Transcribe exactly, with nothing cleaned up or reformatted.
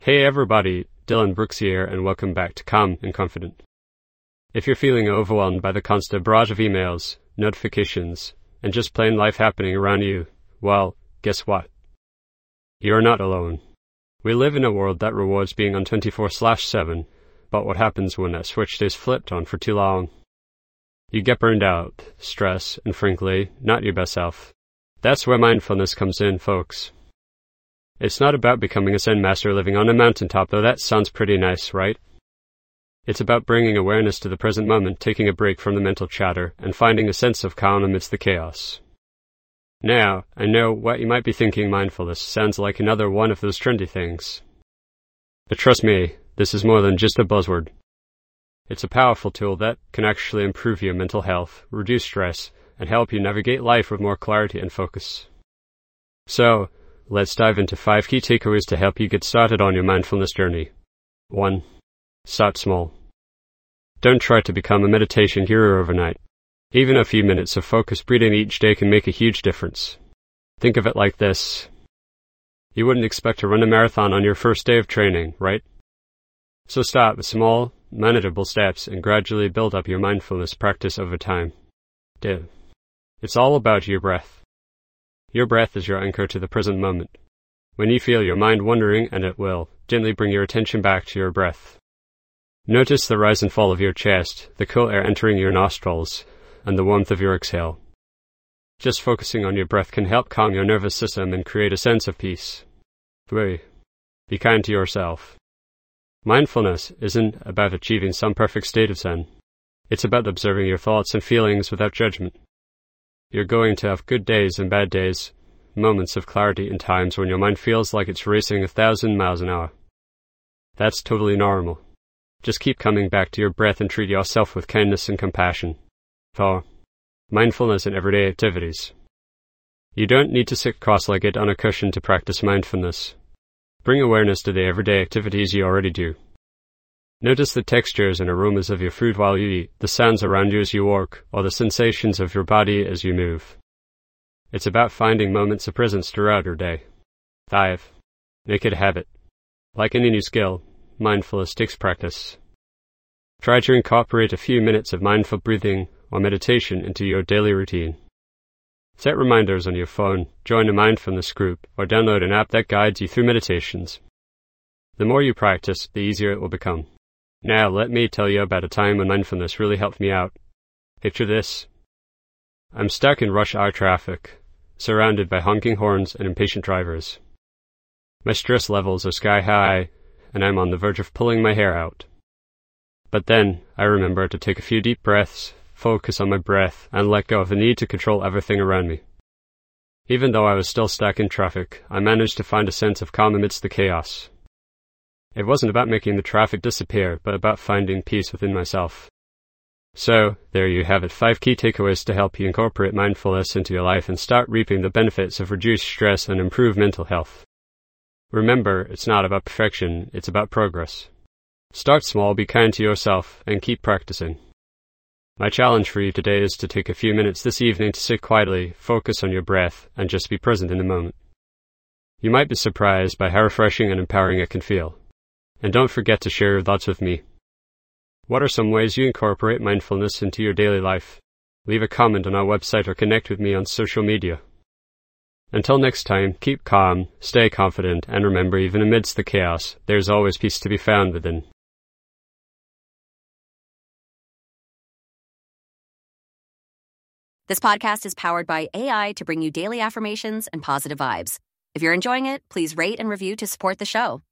Hey everybody, Dylan Brooks here, and welcome back to Calm and Confident. If you're feeling overwhelmed by the constant barrage of emails, notifications, and just plain life happening around you, well, guess what? You're not alone. We live in a world that rewards being on twenty-four seven, but what happens when that switch stays flipped on for too long? You get burned out, stress, and frankly, not your best self. That's where mindfulness comes in, folks. It's not about becoming a Zen master living on a mountaintop, though that sounds pretty nice, right? It's about bringing awareness to the present moment, taking a break from the mental chatter, and finding a sense of calm amidst the chaos. Now, I know what you might be thinking: mindfulness sounds like another one of those trendy things. But trust me, this is more than just a buzzword. It's a powerful tool that can actually improve your mental health, reduce stress, and help you navigate life with more clarity and focus. So, let's dive into five key takeaways to help you get started on your mindfulness journey. one. Start small. Don't try to become a meditation hero overnight. Even a few minutes of focused breathing each day can make a huge difference. Think of it like this. You wouldn't expect to run a marathon on your first day of training, right? So start with small, manageable steps and gradually build up your mindfulness practice over time. two. It's all about your breath. Your breath is your anchor to the present moment. When you feel your mind wandering, and it will, gently bring your attention back to your breath. Notice the rise and fall of your chest, the cool air entering your nostrils, and the warmth of your exhale. Just focusing on your breath can help calm your nervous system and create a sense of peace. three. Be kind to yourself. Mindfulness isn't about achieving some perfect state of Zen. It's about observing your thoughts and feelings without judgment. You're going to have good days and bad days, moments of clarity and times when your mind feels like it's racing a thousand miles an hour. That's totally normal. Just keep coming back to your breath and treat yourself with kindness and compassion. four. Mindfulness in everyday activities. You don't need to sit cross-legged on a cushion to practice mindfulness. Bring awareness to the everyday activities you already do. Notice the textures and aromas of your food while you eat, the sounds around you as you walk, or the sensations of your body as you move. It's about finding moments of presence throughout your day. five. Make it a habit. Like any new skill, mindfulness takes practice. Try to incorporate a few minutes of mindful breathing or meditation into your daily routine. Set reminders on your phone, join a mindfulness group, or download an app that guides you through meditations. The more you practice, the easier it will become. Now, let me tell you about a time when mindfulness really helped me out. Picture this. I'm stuck in rush hour traffic, surrounded by honking horns and impatient drivers. My stress levels are sky high, and I'm on the verge of pulling my hair out. But then, I remember to take a few deep breaths, focus on my breath, and let go of the need to control everything around me. Even though I was still stuck in traffic, I managed to find a sense of calm amidst the chaos. It wasn't about making the traffic disappear, but about finding peace within myself. So, there you have it, five key takeaways to help you incorporate mindfulness into your life and start reaping the benefits of reduced stress and improved mental health. Remember, it's not about perfection, it's about progress. Start small, be kind to yourself, and keep practicing. My challenge for you today is to take a few minutes this evening to sit quietly, focus on your breath, and just be present in the moment. You might be surprised by how refreshing and empowering it can feel. And don't forget to share your thoughts with me. What are some ways you incorporate mindfulness into your daily life? Leave a comment on our website or connect with me on social media. Until next time, keep calm, stay confident, and remember, even amidst the chaos, there's always peace to be found within. This podcast is powered by A I to bring you daily affirmations and positive vibes. If you're enjoying it, please rate and review to support the show.